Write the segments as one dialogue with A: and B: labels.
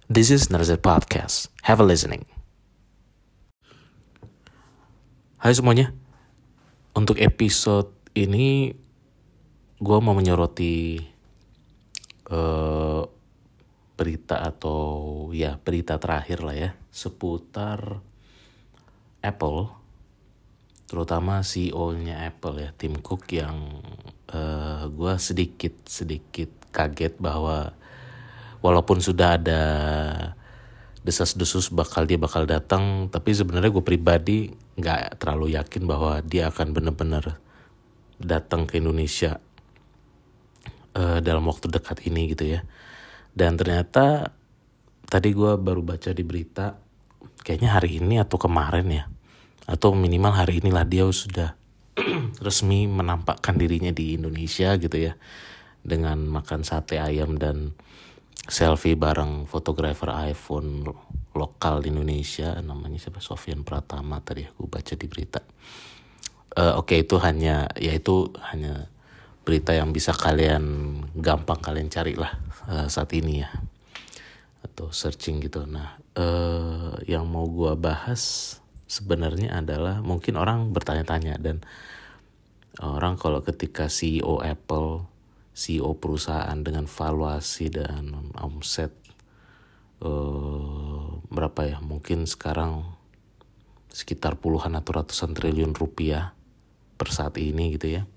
A: This is Narzet Podcast. Have a listening. Hai semuanya. Untuk episode ini gue mau menyoroti berita atau berita terakhir lah ya seputar Apple, terutama CEO-nya Apple ya, Tim Cook, yang gue sedikit kaget bahwa walaupun sudah ada desas-desus dia bakal datang, tapi sebenarnya gue pribadi nggak terlalu yakin bahwa dia akan benar-benar datang ke Indonesia dalam waktu dekat ini gitu ya. Dan ternyata tadi gue baru baca di berita, kayaknya hari ini atau kemarin ya, atau minimal hari inilah dia sudah resmi menampakkan dirinya di Indonesia gitu ya, dengan makan sate ayam dan selfie bareng fotografer iPhone lokal di Indonesia, namanya siapa, Sofyan Pratama tadi aku baca di berita. Oke, itu hanya berita yang bisa gampang kalian cari lah saat ini ya, atau searching gitu. Nah, yang mau gua bahas sebenarnya adalah, mungkin orang bertanya-tanya, dan orang kalau ketika CEO Apple, CEO perusahaan dengan valuasi dan omset berapa ya, mungkin sekarang sekitar puluhan atau ratusan triliun rupiah per saat ini gitu ya,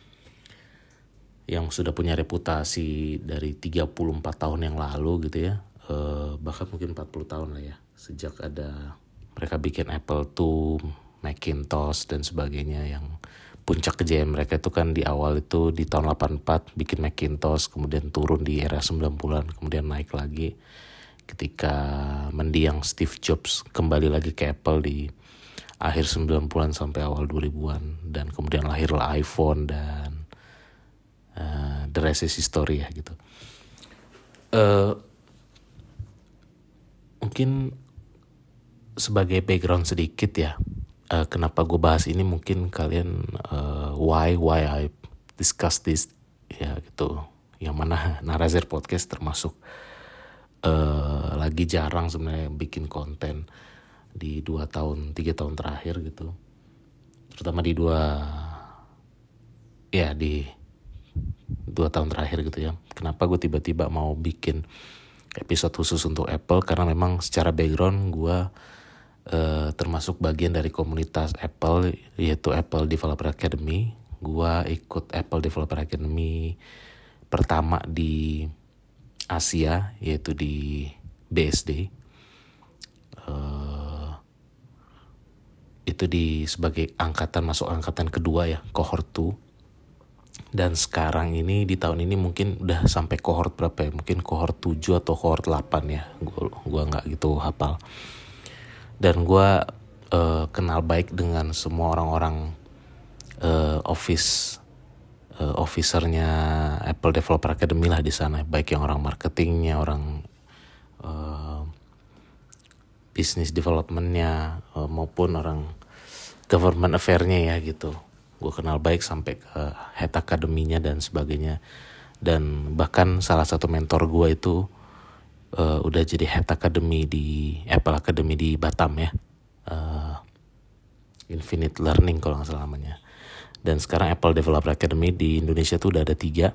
A: yang sudah punya reputasi dari 34 tahun yang lalu gitu ya, bahkan mungkin 40 tahun lah ya, sejak ada mereka bikin Apple II, Macintosh dan sebagainya. Yang puncak kejayaan mereka itu kan di awal itu di tahun 84 bikin Macintosh, kemudian turun di era 90-an, kemudian naik lagi ketika mendiang Steve Jobs kembali lagi ke Apple di akhir 90-an sampai awal 2000-an, dan kemudian lahirlah iPhone dan the rest is history ya gitu. Mungkin sebagai background sedikit ya, kenapa gue bahas ini, mungkin kalian why I discuss this ya gitu, yang mana Narazir Podcast termasuk lagi jarang sebenarnya bikin konten di 3 tahun terakhir gitu, terutama di 2 tahun terakhir gitu ya. Kenapa gue tiba-tiba mau bikin episode khusus untuk Apple, karena memang secara background gue termasuk bagian dari komunitas Apple, yaitu Apple Developer Academy. Gua ikut Apple Developer Academy pertama di Asia, yaitu di BSD. Itu sebagai masuk angkatan kedua ya, cohort 2. Dan sekarang ini di tahun ini mungkin udah sampai cohort berapa ya? Mungkin cohort 7 atau cohort 8 ya. Gua nggak gitu hafal. Dan gue kenal baik dengan semua orang-orang officernya Apple Developer Academy lah di sana, baik yang orang marketingnya, orang business developmentnya, maupun orang government affair-nya ya gitu. Gue kenal baik sampai ke head academy-nya dan sebagainya. Dan bahkan salah satu mentor gue itu udah jadi head academy di Apple Academy di Batam ya, Infinite Learning kalau nggak salah namanya. Dan sekarang Apple Developer Academy di Indonesia tuh udah ada 3,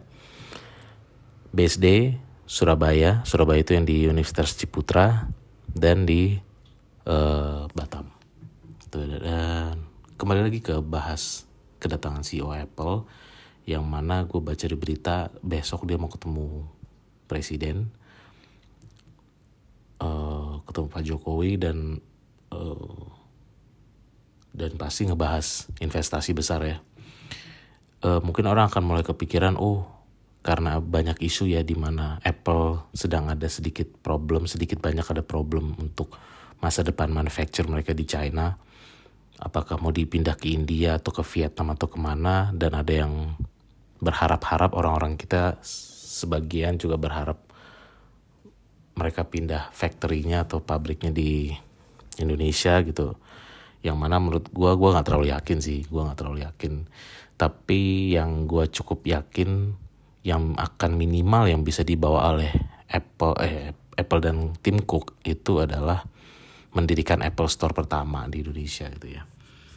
A: BSD Surabaya itu yang di Universitas Ciputra, dan di Batam. Dan kembali lagi ke bahas kedatangan CEO Apple, yang mana gue baca di berita besok dia mau ketemu presiden, ketemu Pak Jokowi, dan pasti ngebahas investasi besar ya. Mungkin orang akan mulai kepikiran, karena banyak isu ya, di mana Apple sedang ada sedikit banyak ada problem untuk masa depan manufacture mereka di China. Apakah mau dipindah ke India atau ke Vietnam atau kemana? Dan ada yang berharap-harap, orang-orang kita sebagian juga berharap mereka pindah factory-nya atau pabriknya di Indonesia gitu. Yang mana menurut gue gak terlalu yakin sih. Tapi yang gue cukup yakin, yang akan minimal yang bisa dibawa oleh Apple dan Tim Cook itu adalah mendirikan Apple Store pertama di Indonesia gitu ya.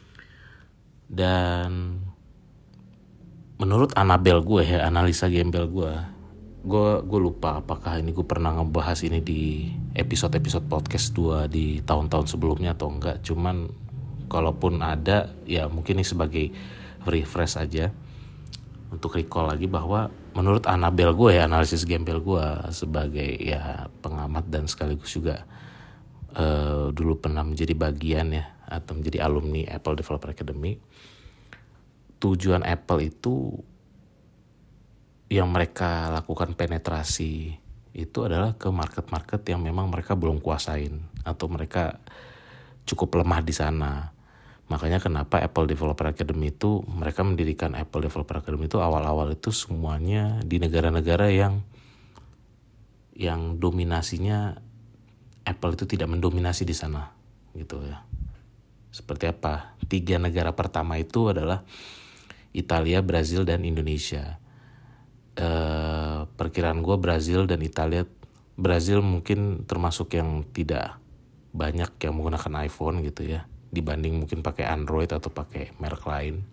A: Dan menurut analisa gembel gue lupa apakah ini gue pernah ngebahas ini di episode podcast 2 di tahun-tahun sebelumnya atau enggak. Cuman kalaupun ada ya mungkin ini sebagai refresh aja untuk recall lagi bahwa menurut analisis gembel gue sebagai ya pengamat dan sekaligus juga dulu pernah menjadi bagian ya atau menjadi alumni Apple Developer Academy. Tujuan Apple itu yang mereka lakukan penetrasi itu adalah ke market-market yang memang mereka belum kuasain atau mereka cukup lemah di sana. Makanya kenapa Apple Developer Academy itu mereka mendirikan Apple Developer Academy itu awal-awal itu semuanya di negara-negara yang dominasinya Apple itu tidak mendominasi di sana gitu ya. Seperti apa? 3 negara pertama itu adalah Italia, Brazil, dan Indonesia. Perkiraan gue Brazil dan Italia, Brazil mungkin termasuk yang tidak banyak yang menggunakan iPhone gitu ya, dibanding mungkin pakai Android atau pakai merek lain.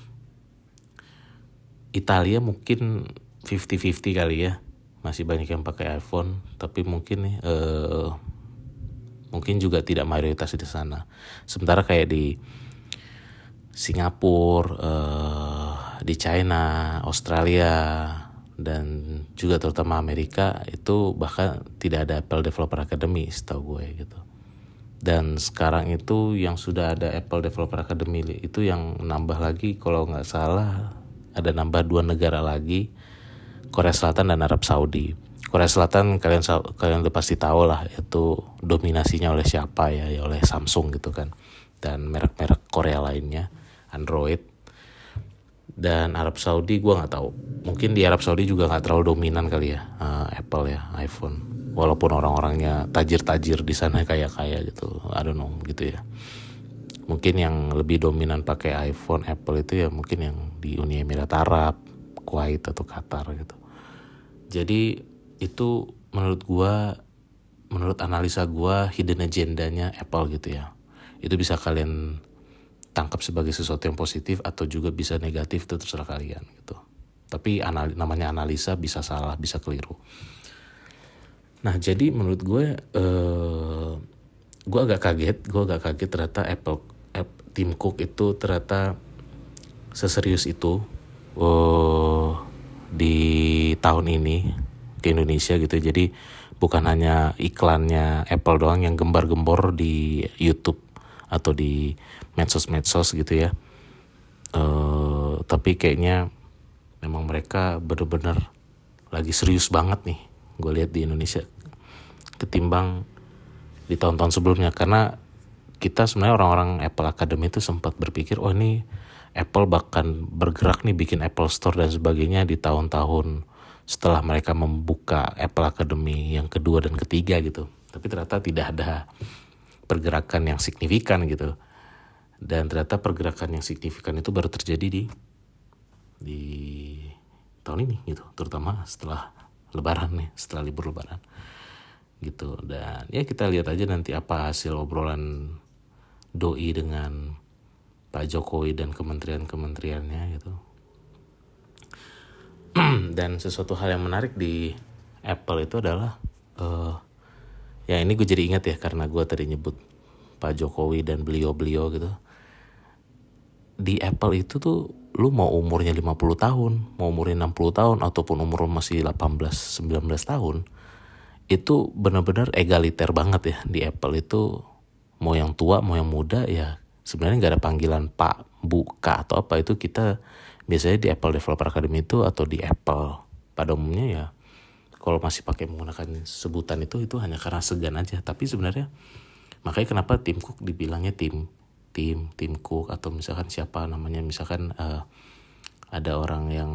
A: Italia mungkin 50-50 kali ya, masih banyak yang pakai iPhone, tapi mungkin mungkin juga tidak mayoritas di sana. Sementara kayak di Singapura, di China, Australia, dan juga terutama Amerika itu bahkan tidak ada Apple Developer Academy setahu gue gitu. Dan sekarang itu yang sudah ada Apple Developer Academy itu yang nambah lagi kalau nggak salah ada nambah 2 negara lagi, Korea Selatan dan Arab Saudi. Korea Selatan kalian udah pasti tahu lah itu dominasinya oleh siapa ya oleh Samsung gitu kan, dan merek-merek Korea lainnya Android. Dan Arab Saudi gue nggak tahu, mungkin di Arab Saudi juga nggak terlalu dominan kali ya Apple ya, iPhone, walaupun orang-orangnya tajir-tajir di sana kaya gitu, I don't know gitu ya. Mungkin yang lebih dominan pakai iPhone Apple itu ya mungkin yang di Uni Emirat Arab, Kuwait atau Qatar gitu. Jadi itu menurut analisa gue hidden agendanya Apple gitu ya. Itu bisa kalian tangkap sebagai sesuatu yang positif atau juga bisa negatif, itu terserah kalian gitu. Tapi namanya analisa, bisa salah, bisa keliru. Nah jadi menurut gue agak kaget ternyata Tim Cook itu ternyata seserius itu di tahun ini ke Indonesia gitu. Jadi bukan hanya iklannya Apple doang yang gembar-gembor di YouTube atau di medsos gitu ya, tapi kayaknya memang mereka benar-benar lagi serius banget nih gue lihat di Indonesia ketimbang di tahun-tahun sebelumnya. Karena kita sebenarnya orang-orang Apple Academy itu sempat berpikir ini Apple bahkan bergerak nih bikin Apple Store dan sebagainya di tahun-tahun setelah mereka membuka Apple Academy yang kedua dan ketiga gitu. Tapi ternyata tidak ada pergerakan yang signifikan gitu. Dan ternyata pergerakan yang signifikan itu baru terjadi di tahun ini gitu, terutama setelah Lebaran nih, setelah libur Lebaran gitu. Dan ya kita lihat aja nanti apa hasil obrolan doi dengan Pak Jokowi dan kementeriannya gitu. Dan sesuatu hal yang menarik di Apple itu adalah ya ini gue jadi ingat ya karena gue tadi nyebut Pak Jokowi dan beliau gitu. Di Apple itu tuh lu mau umurnya 50 tahun, mau umurnya 60 tahun ataupun umur masih 18-19 tahun, itu benar-benar egaliter banget ya di Apple itu. Mau yang tua, mau yang muda ya sebenarnya gak ada panggilan Pak, Bu, Kak atau apa. Itu kita biasanya di Apple Developer Academy itu atau di Apple pada umumnya ya kalau masih pakai menggunakan sebutan itu hanya karena segan aja. Tapi sebenarnya makanya kenapa Tim Cook dibilangnya Tim Cook, atau misalkan siapa namanya, misalkan ada orang yang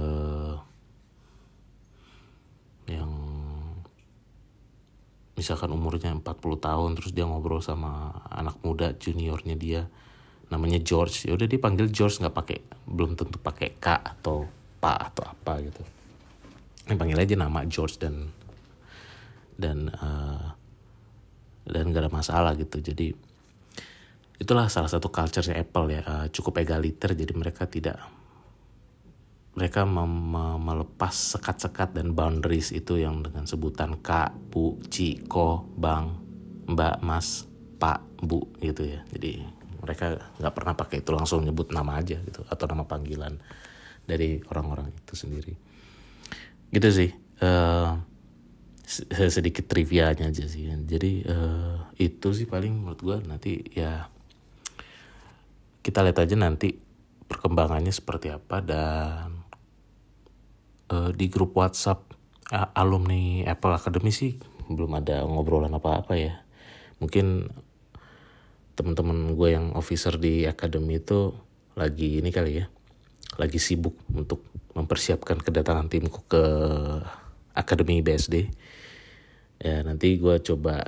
A: misalkan umurnya 40 tahun terus dia ngobrol sama anak muda juniornya dia namanya George, ya udah dipanggil George, belum tentu pakai Kak atau Pak atau apa gitu. Ini panggil aja nama George dan dan gak ada masalah gitu. Jadi itulah salah satu culture-nya Apple ya, cukup egaliter. Jadi mereka melepas sekat-sekat dan boundaries itu yang dengan sebutan Kak, Bu, Ci, Ko, Bang, Mbak, Mas, Pak, Bu gitu ya. Jadi mereka nggak pernah pakai itu, langsung nyebut nama aja gitu, atau nama panggilan dari orang-orang itu sendiri. Gitu sih. Sedikit trivianya aja sih. Jadi itu sih paling menurut gue. Nanti ya kita lihat aja nanti perkembangannya seperti apa. Dan di grup WhatsApp alumni Apple Academy sih belum ada ngobrolan apa-apa ya. Mungkin teman-teman gue yang officer di Academy itu lagi ini kali ya, lagi sibuk untuk mempersiapkan kedatangan timku ke Akademi BSD. Ya nanti gue coba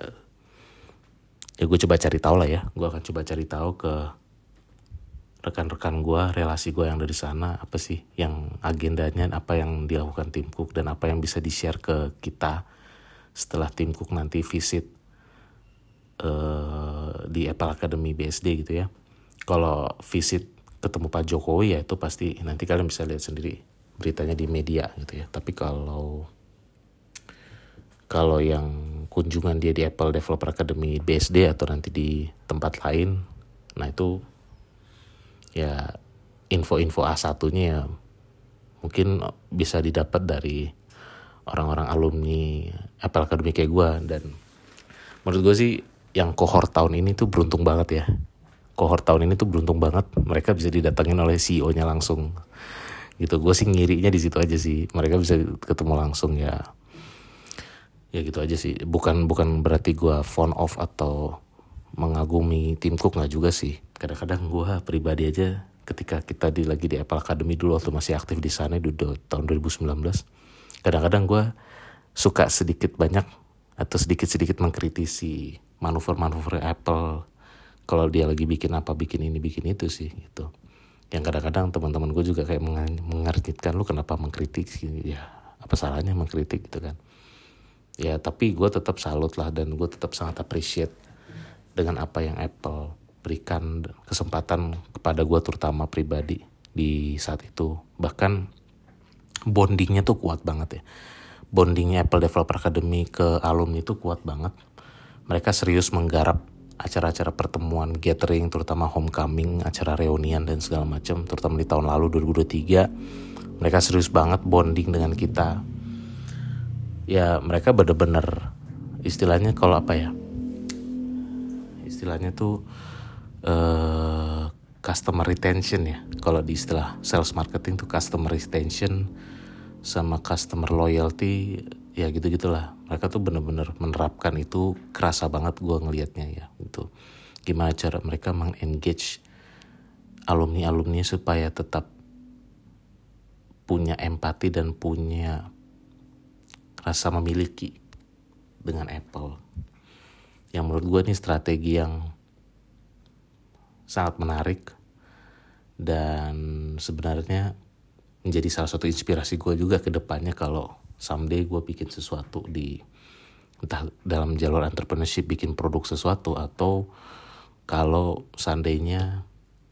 A: cari tahu lah ya. Gue akan coba cari tahu ke rekan-rekan gue, relasi gue yang dari sana, apa sih yang agendanya, apa yang dilakukan Tim Cook, dan apa yang bisa di-share ke kita setelah Tim Cook nanti visit di Apple Academy BSD gitu ya. Kalau visit ketemu Pak Jokowi ya itu pasti nanti kalian bisa lihat sendiri beritanya di media gitu ya. Tapi kalau yang kunjungan dia di Apple Developer Academy BSD atau nanti di tempat lain, nah itu ya info-info A1-nya ya mungkin bisa didapat dari orang-orang alumni Apple Academy kayak gue. Dan menurut gue sih yang cohort tahun ini tuh beruntung banget ya. Cohort tahun ini tuh beruntung banget, mereka bisa didatengin oleh CEO-nya langsung gitu. Gue sih ngirinya di situ aja sih, mereka bisa ketemu langsung ya gitu aja sih. Bukan berarti gue fond of atau mengagumi Tim Cook, nggak juga sih. Kadang-kadang gue pribadi aja ketika kita lagi di Apple Academy dulu waktu masih aktif di sana di tahun 2019, kadang-kadang gue suka sedikit sedikit mengkritisi manuver Apple kalau dia lagi bikin apa, bikin ini, bikin itu sih gitu. Yang kadang-kadang teman-teman gue juga kayak mengartikan, lu kenapa mengkritik sih? Ya apa salahnya mengkritik gitu kan. Ya tapi gue tetap salut lah, dan gue tetap sangat appreciate dengan apa yang Apple berikan kesempatan kepada gue terutama pribadi di saat itu. Bahkan bondingnya tuh kuat banget ya. Bondingnya Apple Developer Academy ke alumni itu kuat banget. Mereka serius menggarap acara-acara pertemuan, gathering, terutama homecoming, acara reunian dan segala macam. Terutama di tahun lalu 2023, mereka serius banget bonding dengan kita. Ya mereka bener-bener istilahnya kalau apa ya, istilahnya tuh customer retention ya. Kalau di istilah sales marketing tuh customer retention sama customer loyalty ya gitu-gitulah. Mereka tuh bener-bener menerapkan itu, kerasa banget gue ngelihatnya ya gitu. Gimana cara mereka meng-engage alumni-alumni supaya tetap punya empati dan punya rasa memiliki dengan Apple. Yang menurut gue ini strategi yang sangat menarik, dan sebenarnya menjadi salah satu inspirasi gue juga ke depannya kalau someday gue bikin sesuatu entah dalam jalur entrepreneurship, bikin produk sesuatu, atau kalau seandainya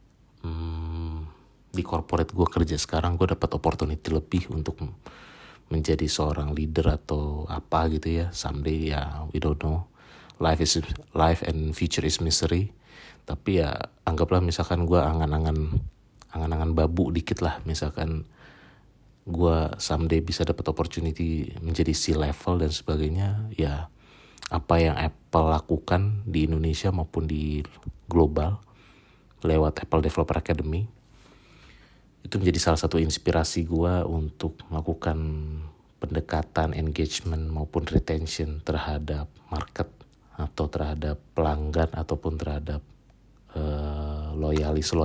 A: di corporate gue kerja sekarang, gue dapat opportunity lebih untuk menjadi seorang leader atau apa gitu ya someday ya, we don't know. Life and future is mystery. Tapi ya anggaplah misalkan gue angan-angan babu dikit lah, misalkan gue someday bisa dapat opportunity menjadi C-level dan sebagainya. Ya apa yang Apple lakukan di Indonesia maupun di global lewat Apple Developer Academy, itu menjadi salah satu inspirasi gue untuk melakukan pendekatan engagement maupun retention terhadap market atau terhadap pelanggan ataupun terhadap loyalis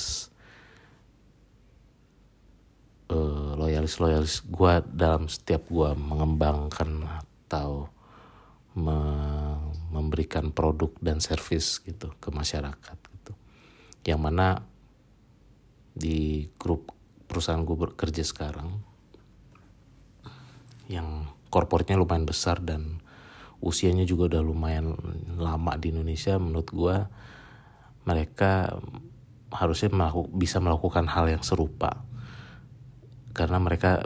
A: gue dalam setiap gue mengembangkan atau memberikan produk dan service gitu ke masyarakat gitu. Yang mana di grup perusahaan gue bekerja sekarang yang corporate-nya lumayan besar dan usianya juga udah lumayan lama di Indonesia. Menurut gue mereka harusnya bisa melakukan hal yang serupa, karena mereka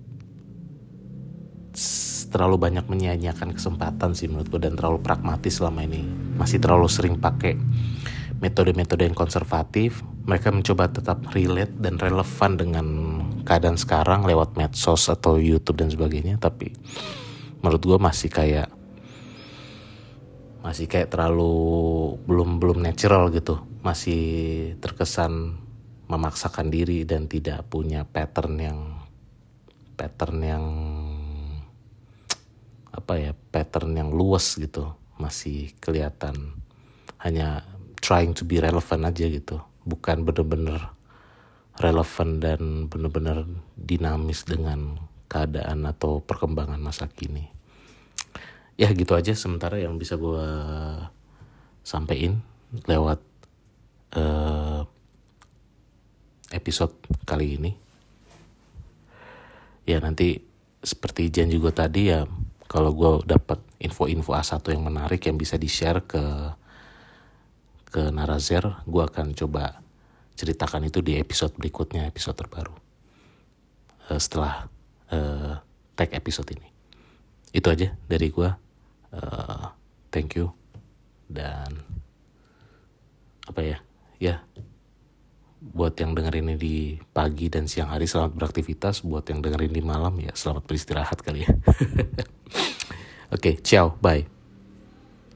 A: terlalu banyak menyia-nyiakan kesempatan sih menurut gue, dan terlalu pragmatis selama ini. Masih terlalu sering pakai metode-metode yang konservatif. Mereka mencoba tetap relate dan relevan dengan keadaan sekarang lewat medsos atau YouTube dan sebagainya, tapi menurut gue masih kayak terlalu belum natural gitu. Masih terkesan memaksakan diri dan tidak punya pattern yang pattern yang luas gitu. Masih kelihatan hanya trying to be relevant aja gitu, bukan bener-bener relevan dan bener-bener dinamis dengan keadaan atau perkembangan masa kini. Ya gitu aja sementara yang bisa gue sampein lewat episode kali ini. Ya nanti seperti janji gue tadi ya, kalau gue dapat info-info A1 yang menarik yang bisa di-share ke Narazer, gue akan coba ceritakan itu di episode berikutnya, episode terbaru setelah tag episode ini. Itu aja dari gue. Thank you. Dan buat yang dengerin ini di pagi dan siang hari, selamat beraktivitas. Buat yang dengerin di malam, ya selamat beristirahat kali ya. Oke, ciao, bye.